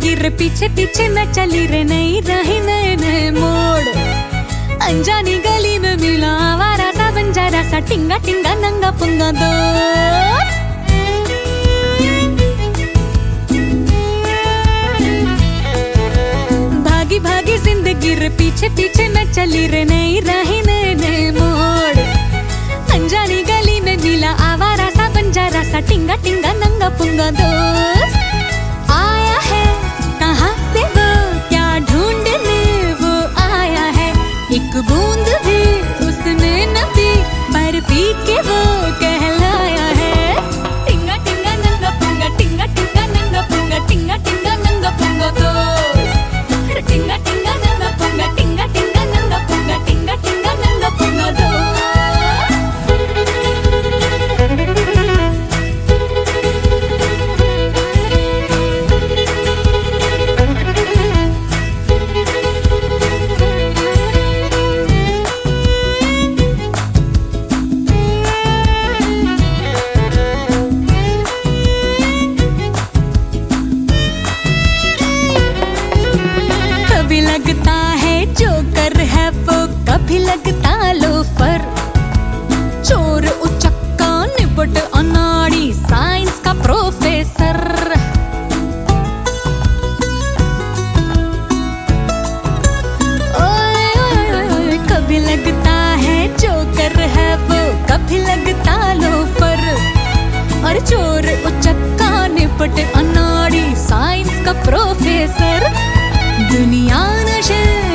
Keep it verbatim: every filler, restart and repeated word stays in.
जिंदगी रे पीछे पीछे मैं चली रे, नहीं रही नए नए मोड़। अनजानी गली में मिला आवारा सा बंजारा सा, टिंगा टिंगा नंगा पुंगा दोस्त। भागी भागी जिंदगी रे पीछे पीछे मैं चली रे, नहीं रही नए नए मोड़। अनजानी गली में मिला आवारा सा बंजारा सा, टिंगा टिंगा नंगा पुंगा दोस्त। आया है कहाँ से वो, क्या ढूंढने वो आया है। एक बूंद भी उसने न पी, पर पी के वो कहलाया है। टिंगा टिंगा नंगा पुंगा, टिंगा टिंगा नंगा पुंगा, टिंगा टिंगा नंगा पुंगा दोस्त। टिंगा टिंगा नंगा पुंगा, टिंगा टिंगा नंगा पुंगा, टिंगा टिंगा नंगा पुंगा दोस्त। कभी लगता है जोकर है वो, कभी लगता लोफर। चोर उचक्का निपट अनाड़ी, साइंस का प्रोफेसर। ओए ओए ओए, कभी लगता है जोकर है वो, कभी लगता लोफर। और चोर उचक्का निपट अनाड़ी, साइंस का प्रोफेसर। दुनिया नशे